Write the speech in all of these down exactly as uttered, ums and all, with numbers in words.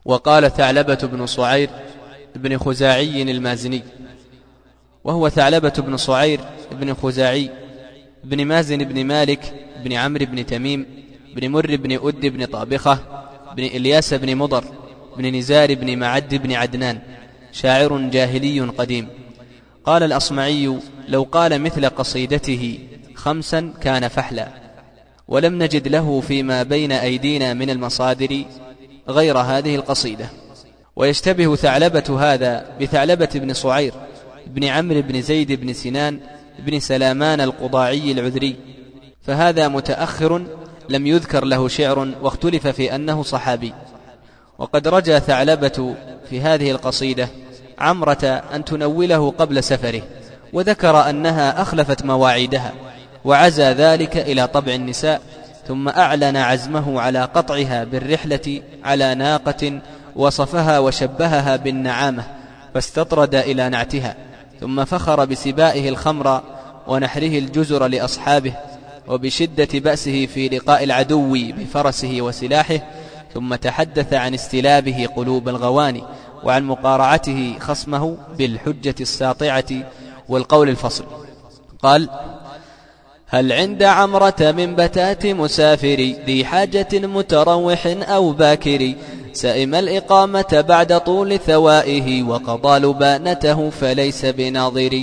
وقال ثعلبة بن صعير بن خزاعي المازني، وهو ثعلبة بن صعير بن خزاعي بن مازن بن مالك بن عمرو بن تميم بن مر بن أد بن طابخة بن إلياس بن مضر بن نزار بن معد بن عدنان، شاعر جاهلي قديم. قال الأصمعي: لو قال مثل قصيدته خمسا كان فحلا، ولم نجد له فيما بين أيدينا من المصادر غير هذه القصيدة. ويشتبه ثعلبة هذا بثعلبة بن صعير بن عمرو بن زيد بن سنان بن سلامان القضاعي العذري، فهذا متأخر لم يذكر له شعر، واختلف في أنه صحابي. وقد رجى ثعلبة في هذه القصيدة عمرة أن تنوله قبل سفره، وذكر أنها أخلفت مواعيدها، وعزى ذلك إلى طبع النساء، ثم أعلن عزمه على قطعها بالرحلة على ناقة، وصفها وشبهها بالنعامة فاستطرد إلى نعتها، ثم فخر بسبائه الخمر ونحره الجزر لأصحابه، وبشدة بأسه في لقاء العدو بفرسه وسلاحه، ثم تحدث عن استلابه قلوب الغواني، وعن مقارعته خصمه بالحجة الساطعة والقول الفصل. قال: هل عند عمرة من بتات مسافر ذي حاجة متروح أو باكر، سئم الإقامة بعد طول ثوائه وقضى لبانته فليس بناظر،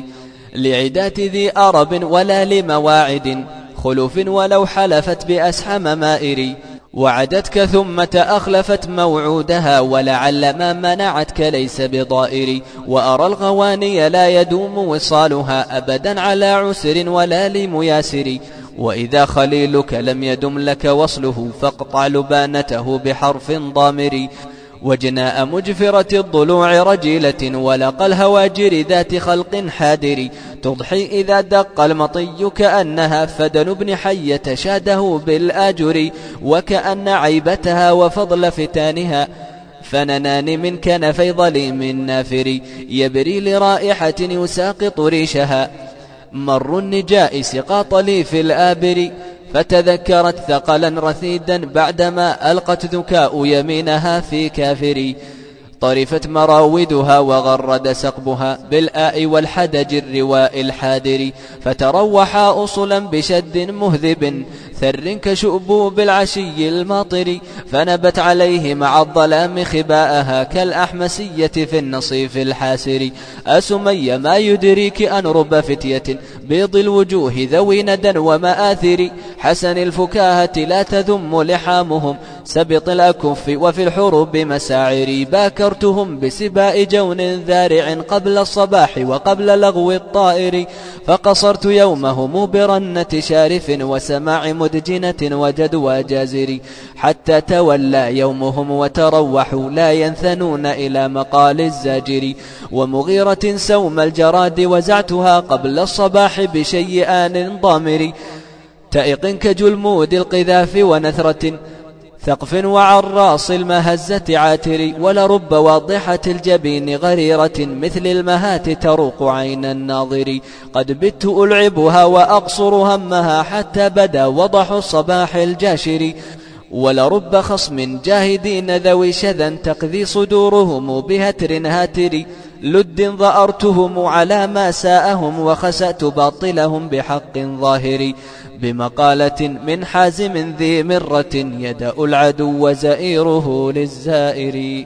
لعدات ذي أرب ولا لمواعد خلف ولو حلفت بأسحم مائر، وعدتك ثم تأخلفت موعودها ولعل ما منعتك ليس بضائر، وأرى الغواني لا يدوم وصالها أبدا على عسر ولا لمياسر، وإذا خليلك لم يدم لك وصله فاقطع لبانته بحرف ضامر، وجناء مجفرة الضلوع رجيلة ولقى الهواجر ذات خلق حادر، تضحي إذا دق المطي كأنها فدن ابن حية شاده بالآجر، وكأن عيبتها وفضل فتانها فننان من كنفي ظليم نافر، يبري لرائحة يساقط ريشها مر النجاء سقاط لي في الآبر، فتذكرت ثقلا رثيدا بعدما ألقت ذكاء يمينها في كافر، طرفت مراودها وغرد سقبها بالآء والحدج الرواء الحادر، فتروحا أصلا بشد مهذب ثر كشؤبوب العشي الماطر، فنبت عليه مع الظلام خباءها كالأحمسية في النصيف الحاسر، أسمي ما يدريك أن رب فتية بيض الوجوه ذوي ندى ومآثر، حسن الفكاهة لا تذم لحامهم سبط الأكف وفي الحروب مساعر، باكرتهم بسباء جون ذارع قبل الصباح وقبل لغو الطائر، فقصرت يومهم برنة شارف وسماع مدجنة وجدوى جازر، حتى تولى يومهم وتروحوا لا ينثنون إلى مقال الزاجر، ومغيرة سوم الجراد وزعتها قبل الصباح بشيئان ضامر، تائق كجلمود القذاف ونثرة ثقف وعراص المهزة عاتر، ولرب واضحة الجبين غريرة مثل المهات تروق عين الناظر، قد بت ألعبها وأقصر همها حتى بدا وضح الصباح الجاشر، ولرب خصم جاهدين ذوي شذا تقذي صدورهم بهتر هاتر، لد ظأرتهم على ما ساءهم وخسأت باطلهم بحق ظاهر، بمقالة من حازم ذي مرة يدأ العدو زائره للزائر.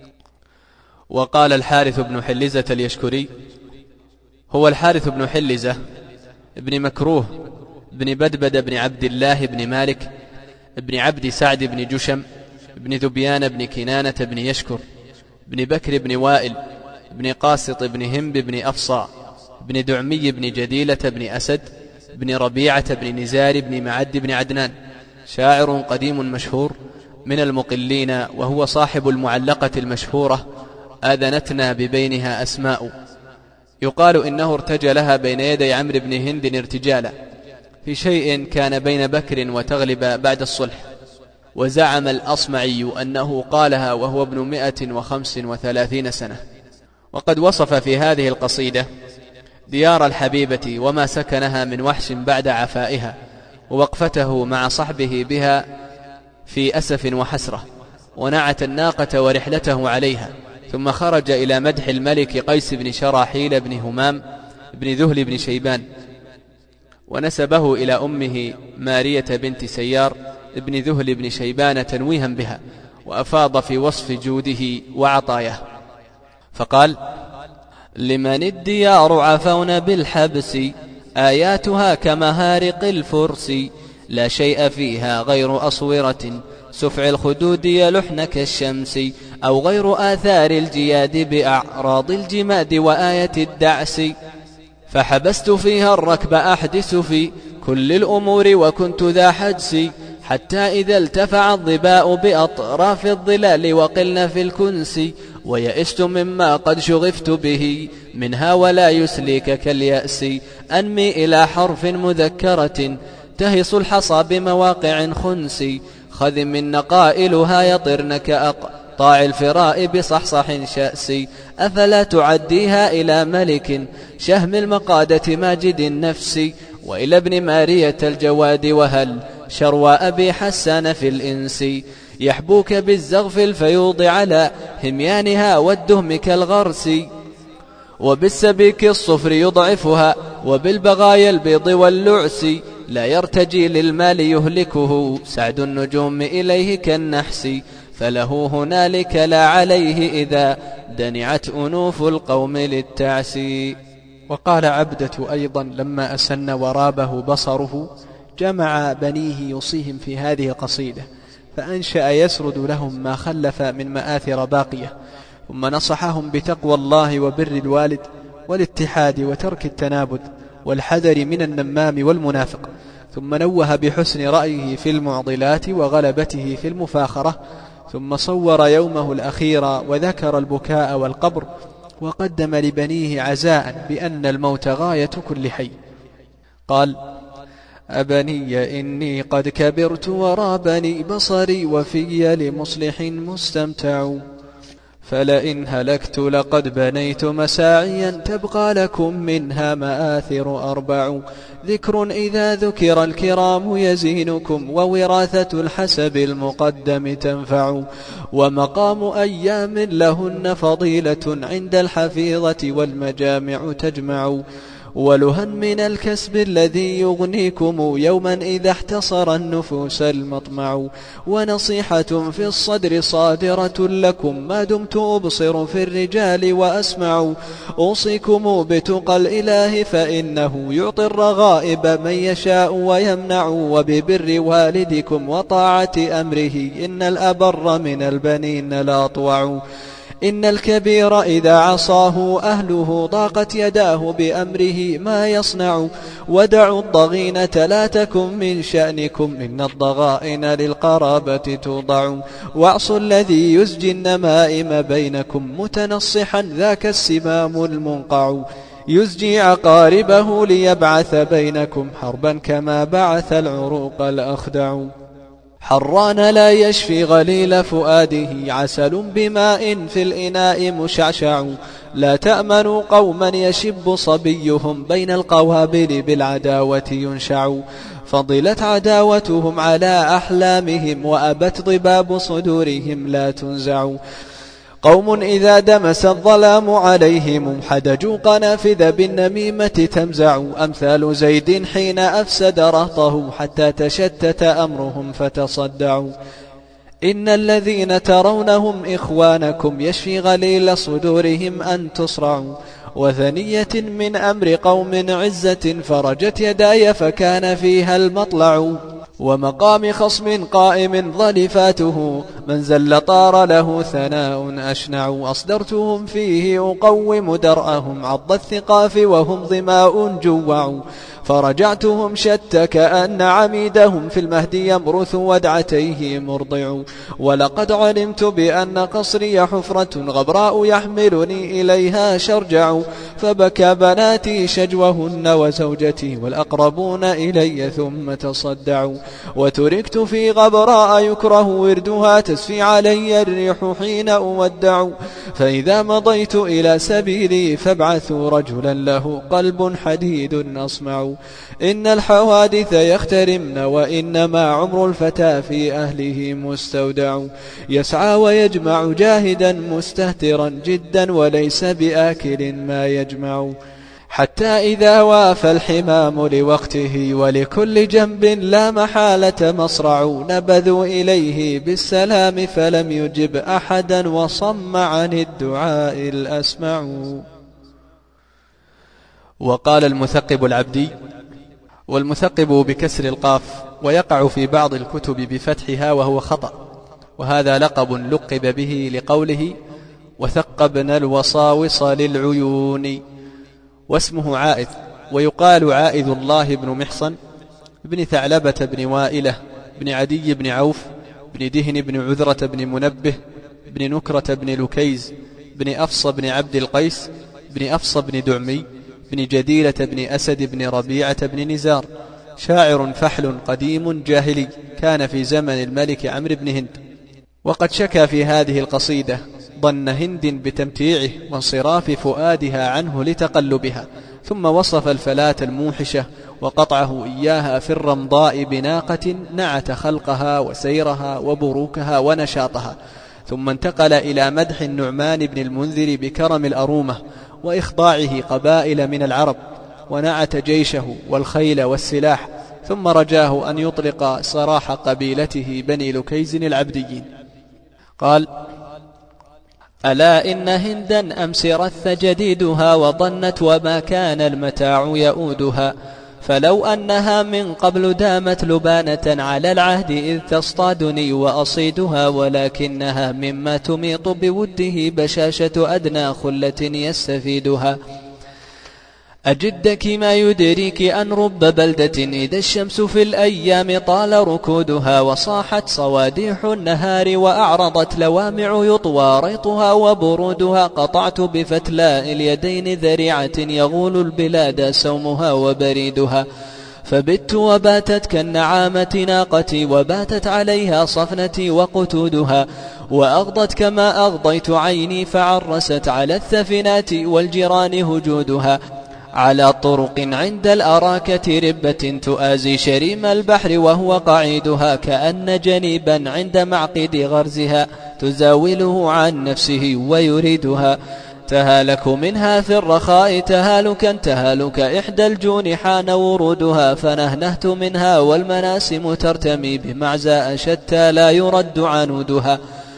وقال الحارث بن حلزة اليشكري، هو الحارث بن حلزة ابن مكروه ابن بدبد ابن عبد الله ابن مالك ابن عبد سعد ابن جشم ابن ذبيان ابن كنانة ابن يشكر ابن بكر ابن وائل ابن قاسط ابن همب ابن أفصى ابن دعمي ابن جديلة ابن أسد ابن ربيعة ابن نزار ابن معد ابن عدنان، شاعر قديم مشهور من المقلين، وهو صاحب المعلقة المشهورة آذنتنا ببينها أسماء، يقال إنه ارتجلها بين يدي عمرو بن هند ارتجالا في شيء كان بين بكر وتغلب بعد الصلح، وزعم الأصمعي أنه قالها وهو ابن مئة وخمس وثلاثين سنة. وقد وصف في هذه القصيدة ديار الحبيبة وما سكنها من وحش بعد عفائها، ووقفته مع صحبه بها في أسف وحسرة، ونعت الناقة ورحلته عليها، ثم خرج إلى مدح الملك قيس بن شراحيل بن همام بن ذهل بن شيبان، ونسبه إلى أمه مارية بنت سيار بن ذهل بن شيبان تنويها بها، وأفاض في وصف جوده وعطاياه فقال: لمن الديار عفون بالحبس، آياتها كمهارق الفرس، لا شيء فيها غير أصورة سفع الخدود يلحن كالشمس، أو غير آثار الجياد بأعراض الجماد وآية الدعس، فحبست فيها الركب أحدث في كل الأمور وكنت ذا حجس، حتى إذا التفع الظباء بأطراف الظلال وقلن في الكنس، ويئست مما قد شغفت به منها ولا يسليك كاليأس، أنمي إلى حرف مذكرة تهص الحصى بمواقع خنس، خذ من نقائلها يطرن كأقطاع الفراء بصحصح شأس، أفلا تعديها إلى ملك شهم المقادة ماجد النفس، وإلى ابن مارية الجواد وهل شروى أبي حسان في الإنس، يحبوك بالزغف الفيوض على هميانها والدهم كالغرس، وبالسبيك الصفر يضعفها وبالبغايا البيض واللعس، لا يرتجي للمال يهلكه سعد النجوم إليه كالنحس، فله هنالك لا عليه إذا دنعت أنوف القوم للتعسي. وقال عبدة أيضا لما أسن ورابه بصره جمع بنيه يوصيهم في هذه القصيدة، فأنشأ يسرد لهم ما خلف من مآثر باقية، ثم نصحهم بتقوى الله وبر الوالد والاتحاد وترك التنابذ والحذر من النمام والمنافق، ثم نوه بحسن رأيه في المعضلات وغلبته في المفاخرة، ثم صور يومه الأخير وذكر البكاء والقبر، وقدم لبنيه عزاء بأن الموت غاية كل حي. قال: أبني إني قد كبرت ورابني بصري وفي لمصلح مستمتع، فلئن هلكت لقد بنيت مساعيا تبقى لكم منها مآثر أربع، ذكر إذا ذكر الكرام يزينكم ووراثة الحسب المقدم تنفع، ومقام أيام لهن فضيلة عند الحفيظة والمجامع تجمع، ولها من الكسب الذي يغنيكم يوما إذا احتصر النفوس المطمع، ونصيحة في الصدر صادرة لكم ما دمت أبصر في الرجال وأسمع، أوصيكم بتقى الإله فإنه يعطي الرغائب من يشاء ويمنع، وببر والدكم وطاعة أمره إن الأبر من البنين لا طوع، إن الكبير إذا عصاه أهله ضاقت يداه بأمره ما يصنع، ودعوا الضغينة لا تكن من شأنكم إن الضغائن للقرابة توضع، واعصوا الذي يزجي النمائم بينكم متنصحا ذاك السمام المنقع، يزجي عقاربه ليبعث بينكم حربا كما بعث العروق الأخدع، حران لا يشفي غليل فؤاده عسل بماء في الإناء مشعشع، لا تأمنوا قوما يشب صبيهم بين القوابل بالعداوة ينشع، فضلت عداوتهم على أحلامهم وأبت ضباب صدورهم لا تنزع، قوم إذا دمس الظلام عليهم حدجوا قنافذ بالنميمة تمزع، أمثال زيد حين أفسد رهطه حتى تشتت أمرهم فتصدعوا، إن الذين ترونهم إخوانكم يشفي غليل صدورهم أن تصرعوا، وثنية من أمر قوم عزة فرجت يداي فكان فيها المطلع، ومقام خصم قائم ظلفاته من زل طار له ثناء أشنع، أصدرتهم فيه أقوم درأهم عض الثقاف وهم ظماء جوع، فرجعتهم شتى كأن عميدهم في المهد يمرث ودعتيه مرضع، ولقد علمت بأن قصري حفرة غبراء يحملني إليها شرجع، فبكى بناتي شجوهن وزوجتي والأقربون إلي ثم تصدعوا، وتركت في غبراء يكره وردها تسفي علي الريح حين أودع، فإذا مضيت إلى سبيلي فابعثوا رجلا له قلب حديد أصمع. إن الحوادث يخترمن وإنما عمر الفتى في أهله مستودع يسعى ويجمع جاهدا مستهترا جدا وليس بآكل ما يجمع حتى إذا وافى الحمام لوقته ولكل جنب لا محالة مصرع نبذوا إليه بالسلام فلم يجب أحدا وصم عن الدعاء الأسمع. وقال المثقب العبدي، والمثقب بكسر القاف، ويقع في بعض الكتب بفتحها وهو خطأ، وهذا لقب لقب به لقوله وثقبنا الوصاوص للعيون، واسمه عائذ، ويقال عائذ الله بن محصن بن ثعلبة بن وائلة بن عدي بن عوف بن دهن بن عذرة بن منبه بن نكرة بن لكيز بن أفص بن عبد القيس بن أفص بن دعمي بن جديلة بن أسد بن ربيعة بن نزار، شاعر فحل قديم جاهلي كان في زمن الملك عمرو بن هند. وقد شكى في هذه القصيدة ظن هند بتمتيعه وانصراف فؤادها عنه لتقلبها، ثم وصف الفلاة الموحشة وقطعه إياها في الرمضاء بناقة نعت خلقها وسيرها وبروكها ونشاطها، ثم انتقل إلى مدح النعمان بن المنذر بكرم الأرومة وإخضاعه قبائل من العرب، ونعت جيشه والخيل والسلاح، ثم رجاه أن يطلق صراح قبيلته بني لكيز العبديين. قال: ألا إن هندا أمس رث جديدها وظنت وما كان المتاع يؤودها، فلو أنها من قبل دامت لبانة على العهد إذ تصطادني وأصيدها، ولكنها مما تميط بوده بشاشة أدنى خلة يستفيدها. أجدك ما يدريك أن رب بلدة إذا الشمس في الأيام طال ركودها، وصاحت صواديح النهار وأعرضت لوامع يطوى ريطها وبرودها، قطعت بفتلاء اليدين ذريعة يغول البلاد سومها وبريدها، فبت وباتت كالنعامة ناقتي وباتت عليها صفنتي وقتودها، وأغضت كما أغضيت عيني فعرست على الثفنات والجيران هجودها، على طرق عند الأراكة ربة تؤازي شريم البحر وهو قعيدها، كأن جنيبا عند معقد غرزها تزاوله عن نفسه ويريدها، تهالك منها في الرخاء تهالكا تهالك إحدى الجون حان ورودها، فنهنهت منها والمناسم ترتمي بمعزاء شتى لا يرد عنودها،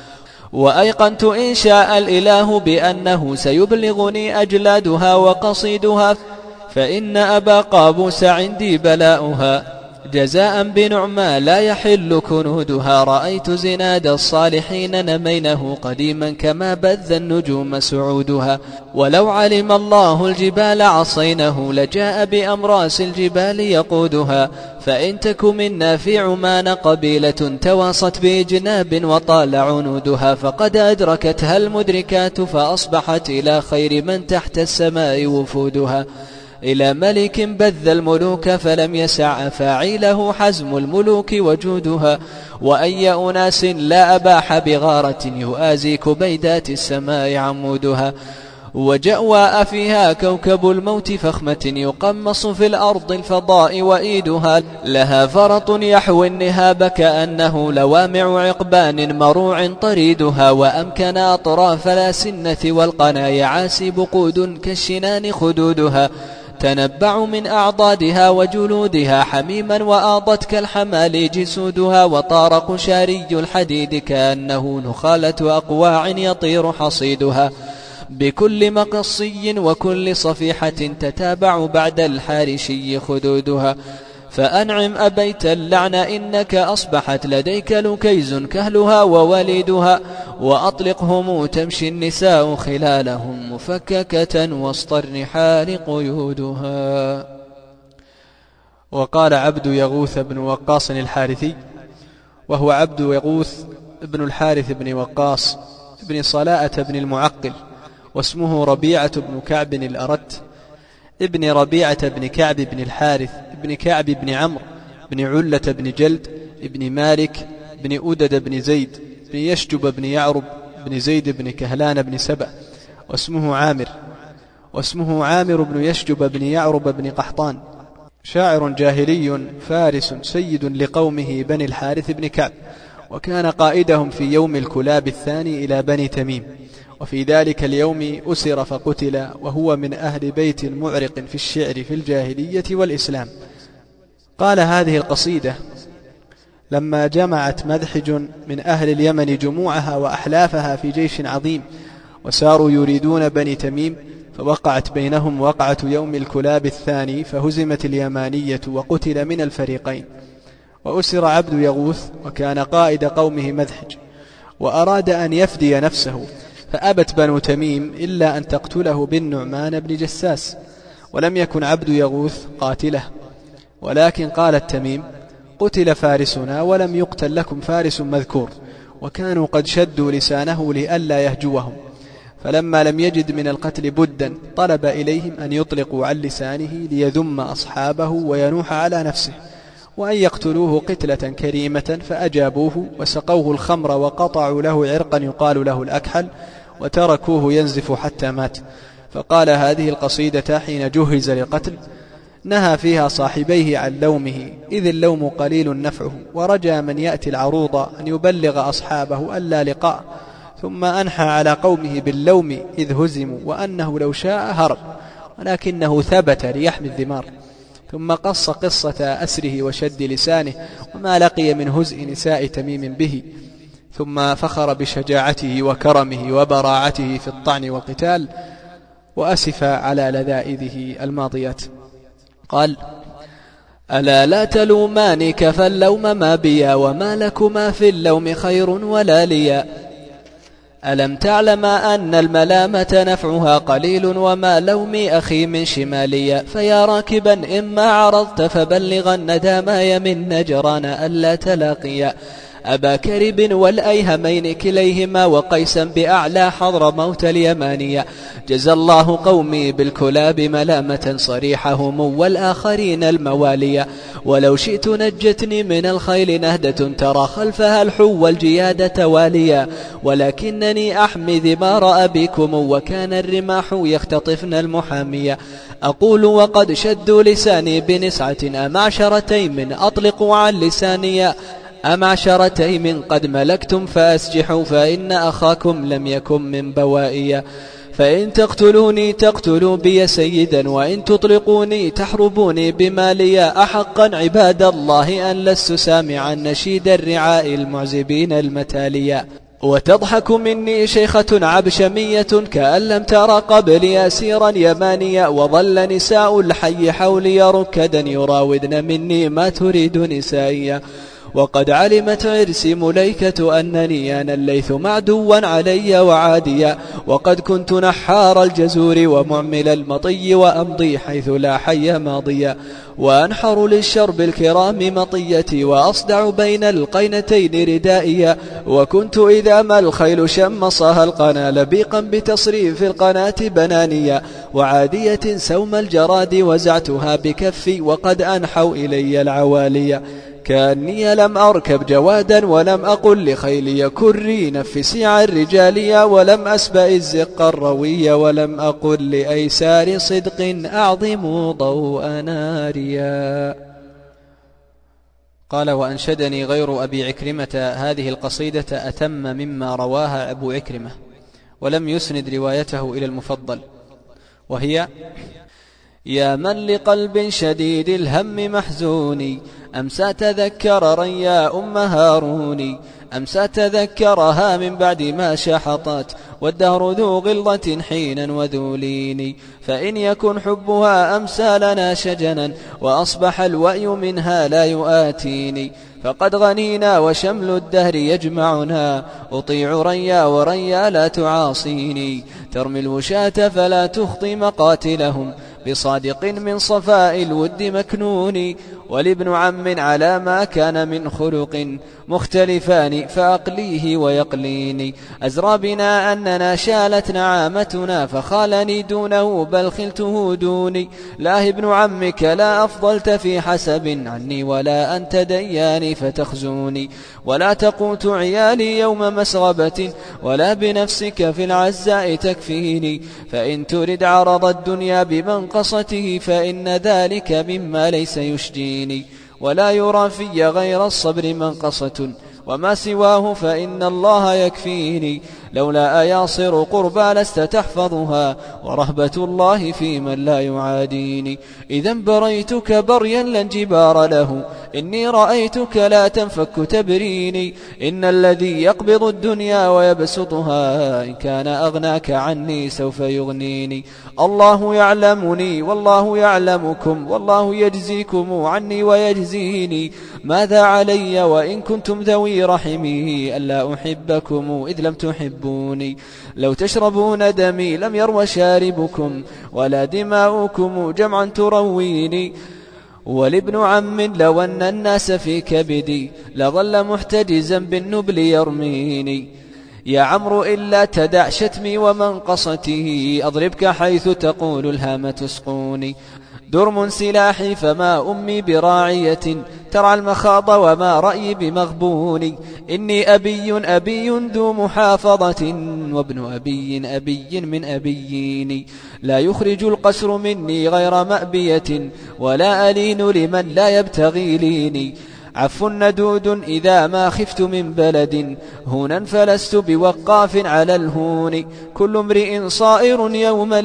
وأيقنت إن شاء الإله بأنه سيبلغني أجلادها وقصيدها، فإن أبا قابوس عندي بلاؤها جزاء بنعمى لا يحل كنودها، رأيت زناد الصالحين نمينه قديما كما بذ النجوم سعودها، ولو علم الله الجبال عصينه لجاء بأمراس الجبال يقودها، فإن تك منا في عمان قبيلة تواصت بجناب وطال عنودها، فقد أدركتها المدركات فأصبحت إلى خير من تحت السماء وفودها، إلى ملك بذ الملوك فلم يسع فاعله حزم الملوك وجودها، وأي أناس لا أباح بغارة يؤازي كبيدات السماء عمودها، وجأواء فيها كوكب الموت فخمة يقمص في الأرض الفضاء وإيدها، لها فرط يحوي النهاب كأنه لوامع عقبان مروع طريدها، وأمكن أطراف الأسنة والقنا يعاسي بقود كالشنان خدودها، تنبع من أعضادها وجلودها حميما وآضت كالحمال جسودها، وطار قشاري الحديد كأنه نخالة أقواع يطير حصيدها، بكل مقصي وكل صفيحة تتابع بعد الحارشي خدودها، فأنعم أبيت اللعن إنك أصبحت لديك لكيز كهلها ووليدها، وأطلقهم تمشي النساء خلالهم مفككة وسط الرحال قيودها. وقال عبد يغوث بن وقاص الحارثي، وهو عبد يغوث بن الحارث بن وقاص بن صلاءة بن المعقل، واسمه ربيعة بن كعب الأرت ابن ربيعة بن كعب بن الحارث بن كعب بن عمرو بن علة بن جلد بن مالك بن أدد بن زيد بن يشجب بن يعرب بن زيد بن كهلان بن سبأ، واسمه عامر واسمه عامر بن يشجب بن يعرب بن قحطان، شاعر جاهلي فارس سيد لقومه بني الحارث بن كعب، وكان قائدهم في يوم الكلاب الثاني إلى بني تميم، وفي ذلك اليوم أسر فقتل، وهو من أهل بيت معرق في الشعر في الجاهلية والإسلام. قال هذه القصيدة لما جمعت مدحج من أهل اليمن جموعها وأحلافها في جيش عظيم، وساروا يريدون بني تميم، فوقعت بينهم وقعة يوم الكلاب الثاني، فهزمت اليمانية وقتل من الفريقين. وأسر عبد يغوث، وكان قائد قومه مدحج، وأراد أن يفدي نفسه، فأبت بنو تميم إلا أن تقتله بالنعمان بن جساس، ولم يكن عبد يغوث قاتله، ولكن قالت تميم: قتل فارسنا ولم يقتل لكم فارس مذكور، وكانوا قد شدوا لسانه لئلا يهجوهم، فلما لم يجد من القتل بدا طلب إليهم أن يطلقوا عن لسانه ليذم أصحابه وينوح على نفسه، وأن يقتلوه قتلة كريمة، فأجابوه وسقوه الخمر وقطعوا له عرقا يقال له الأكحل، وتركوه ينزف حتى مات. فقال هذه القصيدة حين جهز للقتل، نهى فيها صاحبيه عن لومه، إذ اللوم قليل نفعه، ورجى من يأتي العروض أن يبلغ أصحابه ألا لقاء، ثم أنحى على قومه باللوم إذ هزموا، وأنه لو شاء هرب ولكنه ثبت ليحمي الذمار. ثم قص قصة أسره وشد لسانه وما لقي من هزء نساء تميم به، ثم فخر بشجاعته وكرمه وبراعته في الطعن والقتال، وأسف على لذائذه الماضيات. قال: ألا لا تلومانك فاللوم ما بيا، وما لكما في اللوم خير ولا ليا. ألم تعلم أن الملامة نفعها قليل، وما لومي أخي من شماليا. فيا راكبا إما عرضت فبلغن داماي من نجران ألا تلاقيا، أبا كرب والأيهمين كليهما، وقيسا بأعلى حضر موت اليمانية. جزى الله قومي بالكلاب ملامة صريحهم، والآخرين الموالية. ولو شئت نجتني من الخيل نهدة، ترى خلفها الحو الجياد تواليا. ولكنني أحمي ذمار أبيكم، وكان الرماح يختطفن المحامية. أقول وقد شدوا لساني بنسعة، أمعشرتين من أطلقوا عن لسانيا. أمعشرتين من قد ملكتم فأسجحوا، فإن أخاكم لم يكن من بوائيا. فإن تقتلوني تقتلوا بي سيدا، وإن تطلقوني تحربوني بماليا. أحقا عباد الله أن لست سامعا نشيد الرعاء المعزبين المتاليا. وتضحك مني شيخة عبشمية، كأن لم تر قبلي أسيرا يمانيا. وظل نساء الحي حولي ركدا، يراودن مني ما تريد نسائيا. وقد علمت عرسي مليكة أنني أنا الليث معدوا علي وعاديا. وقد كنت نحار الجزور ومعمل المطي، وأمضي حيث لا حي ماضيا. وأنحر للشرب الكرام مطيتي، وأصدع بين القينتين ردائيا. وكنت إذا ما الخيل شمصها القنا، لبيقا بتصريف القناة بنانيا. وعادية سوم الجراد وزعتها بكفي، وقد أنحوا إلي العواليا. كأني لم أركب جوادا، ولم أقل لخيلي كري نفسي عن رجاليا. ولم أسبأ الزق الروي، ولم أقل لأيسار صدق أعظم ضوء ناريا. قال: وأنشدني غير أبي عكرمة هذه القصيدة أتم مما رواها أبو عكرمة، ولم يسند روايته إلى المفضل، وهي: يا من لقلب شديد الهم محزوني، أمسى تذكر ريا أم هاروني. أمسى تذكرها من بعد ما شحطت، والدهر ذو غلظة حينا وذو لين. فإن يكن حبها أمسى لنا شجنا، وأصبح الوأي منها لا يؤاتيني. فقد غنينا وشمل الدهر يجمعنا، أطيع ريا وريا لا تعاصيني. ترمي الوشاة فلا تخطي مقاتلهم، بصادق من صفاء الود مكنون. ولابن عم على ما كان من خلق مختلفان فأقليه ويقليني. أزرى بنا أننا شالت نعامتنا فخالني دونه بل خلته دوني. لا ابن عمك لا أفضلت في حسب عني ولا أنت دياني فتخزوني. ولا تقوت عيالي يوم مسغبة ولا بنفسك في العزاء تكفيني. فإن ترد عرض الدنيا بمنقصته فإن ذلك مما ليس يشجيني. ولا يرى في غير الصبر منقصة وما سواه فإن الله يكفيني. لولا أياصر قربى لست تحفظها ورهبة الله في من لا يعاديني. إذا بريتك بريا لا انجبار له إني رأيتك لا تنفك تبريني. إن الذي يقبض الدنيا ويبسطها إن كان أغناك عني سوف يغنيني. الله يعلمني والله يعلمكم والله يجزيكم عني ويجزيني. ماذا علي وإن كنتم ذوي رحمي ألا أحبكم إذ لم تحبوني. لو تشربون دمي لم يرو شاربكم ولا دماؤكم جمعا ترويني. ولابن عم لو أن الناس في كبدي لظل محتجزا بالنبل يرميني. يا عمرو إلا تدع شتمي ومنقصته أضربك حيث تقول الهامة اسقوني. درم سلاحي فما أمي براعية ترعى المخاض وما رأيي بمغبون. إني أبي أبي ذو محافظة وابن أبي أبي من أبيين. لا يخرج القسر مني غير مأبية ولا ألين لمن لا يبتغي ليني. عف ندود إذا ما خفت من بلد هونا فلست بوقاف على الهون. كل امرئ صائر يوما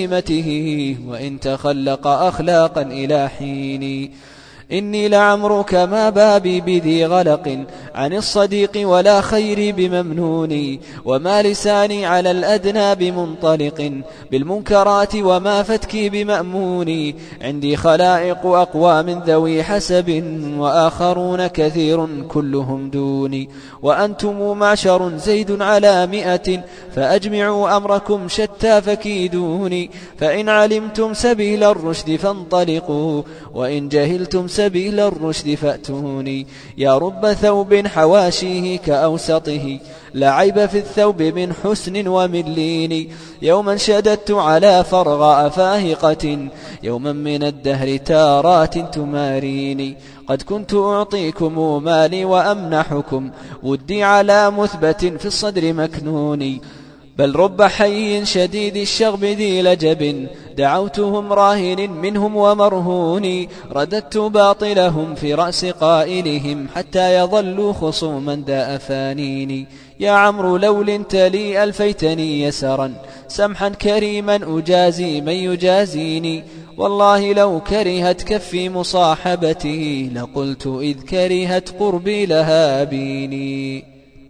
لشيمته وإن تخلق أخلاقا إلى حين. إني لعمرك ما بابي بذي غلق عن الصديق ولا خيري بممنوني. وما لساني على الأدنى بمنطلق بالمنكرات وما فتكي بمأموني. عندي خلائق أقوى من ذوي حسب وآخرون كثير كلهم دوني. وأنتم معشر زيد على مئة فأجمعوا أمركم شتى فكيدوني. فإن علمتم سبيل الرشد فانطلقوا وإن جهلتم سبيل الرشد فأتوني. يا رب ثوب حواشيه كأوسطه لا عيب في الثوب من حسن ومن لين. يوما شددت على فرغاء فاهقة يوما من الدهر تارات تماريني. قد كنت أعطيكم مالي وأمنحكم ودي على مثبت في الصدر مكنوني. بل رب حي شديد الشغب ذي لجب دعوتهم راهن منهم ومرهون. رددت باطلهم في رأس قائلهم حتى يظلوا خصوما داء فانين. يا عمرو لو لنت لي ألفيتني يسرا سمحا كريما أجازي من يجازيني. والله لو كرهت كفي مصاحبته لقلت إذ كرهت قربي لها بيني.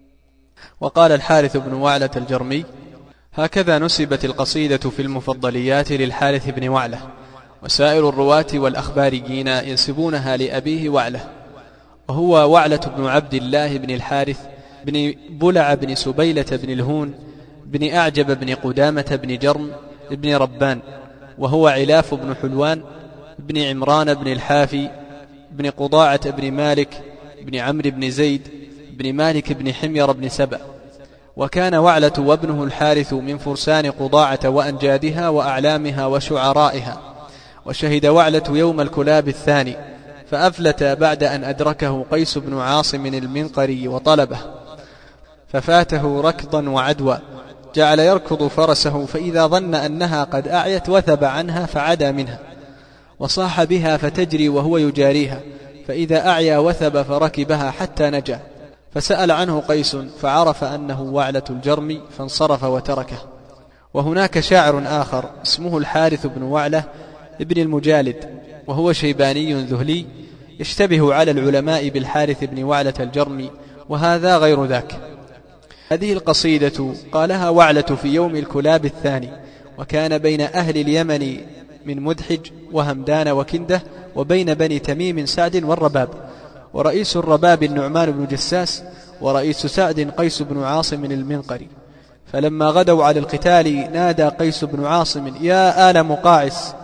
وقال الحارث بن وعلة الجرمي: هكذا نسبت القصيدة في المفضليات للحارث بن وعلة، وسائر الرواة والأخباريين ينسبونها لأبيه وعلة، وهو وعلة بن عبد الله بن الحارث بن بلع بن سبيلة بن الهون بن أعجب بن قدامة بن جرم بن ربان، وهو علاف بن حلوان بن عمران بن الحافي بن قضاعة بن مالك بن عمرو بن زيد بن مالك بن حمير بن سبأ. وكان وعلة وابنه الحارث من فرسان قضاعة وأنجادها وأعلامها وشعرائها. وشهد وعلة يوم الكلاب الثاني فأفلت بعد أن أدركه قيس بن عاصم المنقري وطلبه ففاته ركضا وعدوى، جعل يركض فرسه فإذا ظن أنها قد أعيت وثب عنها فعدا منها، وصاح بها فتجري وهو يجاريها، فإذا أعيا وثب فركبها حتى نجا، فسأل عنه قيس فعرف أنه وعلة الجرمي فانصرف وتركه. وهناك شاعر آخر اسمه الحارث بن وعلة ابن المجالد، وهو شيباني ذهلي يشتبه على العلماء بالحارث بن وعلة الجرمي، وهذا غير ذاك. هذه القصيدة قالها وعلة في يوم الكلاب الثاني، وكان بين أهل اليمن من مدحج وهمدان وكنده وبين بني تميم سعد والرباب، ورئيس الرباب النعمان بن جساس، ورئيس سعد قيس بن عاصم المنقري. فلما غدوا على القتال نادى قيس بن عاصم: يا آل مقاعس،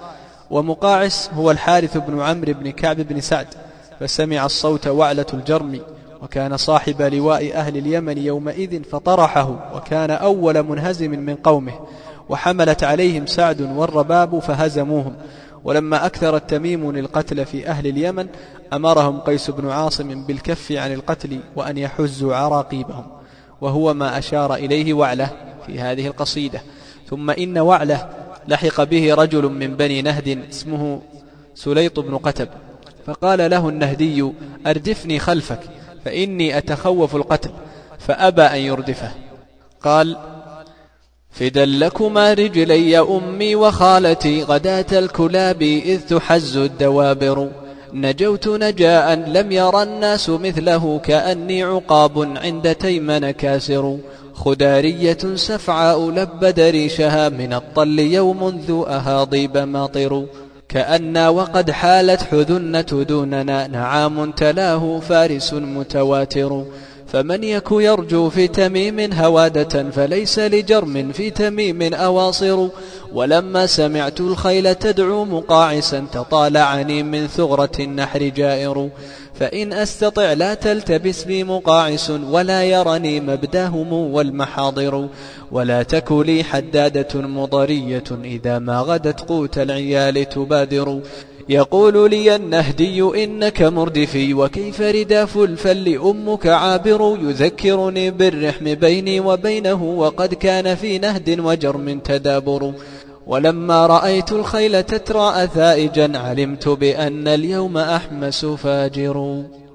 ومقاعس هو الحارث بن عمرو بن كعب بن سعد، فسمع الصوت وعلة الجرم، وكان صاحب لواء أهل اليمن يومئذ فطرحه، وكان أول منهزم من قومه، وحملت عليهم سعد والرباب فهزموهم. ولما أكثر التميم القتل في أهل اليمن أمرهم قيس بن عاصم بالكف عن القتل وأن يحزوا عراقيبهم، وهو ما أشار إليه وعله في هذه القصيدة. ثم إن وعله لحق به رجل من بني نهد اسمه سليط بن قتب، فقال له النهدي: أردفني خلفك فإني أتخوف القتل، فأبى أن يردفه. قال: فدا لكما رجلي أمي وخالتي غداة الكلاب إذ تحز الدوابر، نجوت نجاء لم ير الناس مثله كأني عقاب عند تيمن كاسر، خدارية سفعاء لبد ريشها من الطل يوم ذو أهاضيب ماطر، كأنا وقد حالت حذنة دوننا نعام تلاه فارس متواتر، فمن يك يرجو في تميم هوادة فليس لجرم في تميم أواصر، ولما سمعت الخيل تدعو مقاعسا تطالعني من ثغرة النحر جائر، فإن أستطع لا تلتبس بي مقاعس ولا يرني مبداهم والمحاضر، ولا تك لي حدادة مضرية إذا ما غدت قوت العيال تبادر، يقول لي النهدي إنك مردفي وكيف رداف الفل أمك عابر، يذكرني بالرحم بيني وبينه وقد كان في نهد وجرم تدابر، ولما رأيت الخيل تترى أثائجا علمت بأن اليوم أحمس فاجر.